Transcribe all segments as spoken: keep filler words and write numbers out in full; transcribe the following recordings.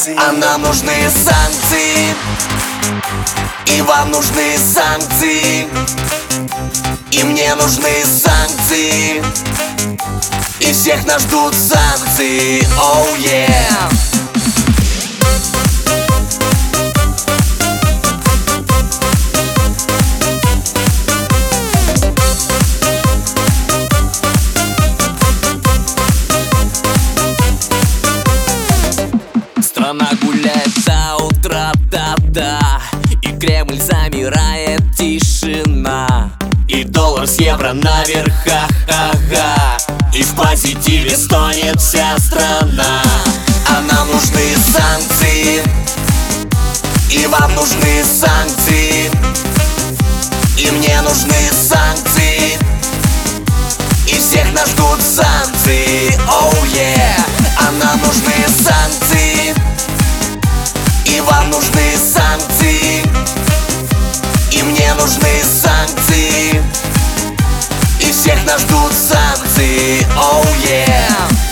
санкции. А нам нужны санкции, и вам нужны санкции, и мне нужны санкции, и всех нас ждут санкции. Oh yeah. Страна гуляет до утра, да-да, и Кремль замирает, тишина, и доллар с евро на верхах, ага, и в позитиве стонет вся страна. А нам нужны санкции, и вам нужны санкции, и мне нужны санкции, и всех нас ждут санкции. Oh yeah. А нам нужны санкции, и вам нужны санкции, и мне нужны санкции, и всех нас ждут санкции. Oh yeah.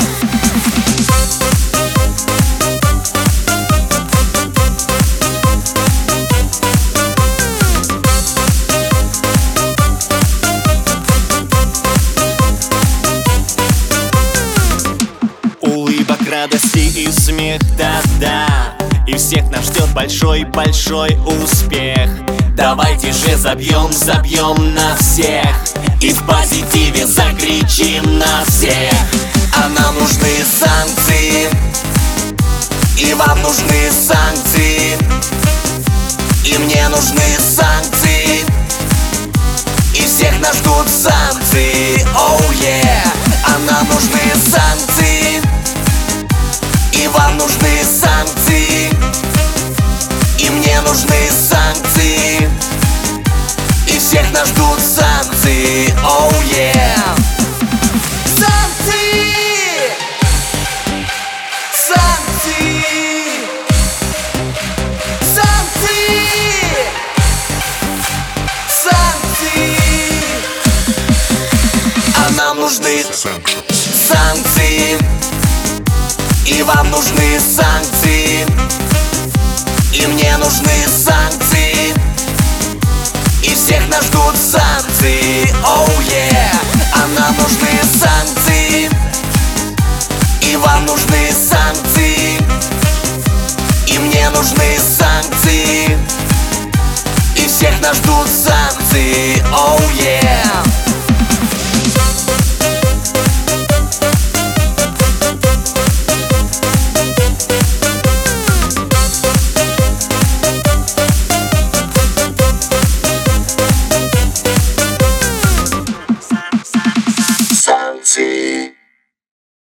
Улыбок, радости и смех, да-да, и всех нас ждет большой-большой успех. Давайте же забьем, забьем на всех, и в позитиве закричим на всех. А нам нужны санкции, и вам нужны санкции, и мне нужны санкции, и всех нас ждут санкции. Oh yeah. А нам нужны санкции, и вам нужны санкции, и мне нужны санкции, и всех нас ждут санкции. Oh yeah. Санкции! Санкции! Санкции! Санкции! А нам нужны санкции, и вам нужны санкции, и мне нужны санкции, и всех нас ждут санкции. Oh yeah. А нам нужны санкции, и вам нужны санкции, и мне нужны санкции, и всех нас ждут санкции. Oh yeah.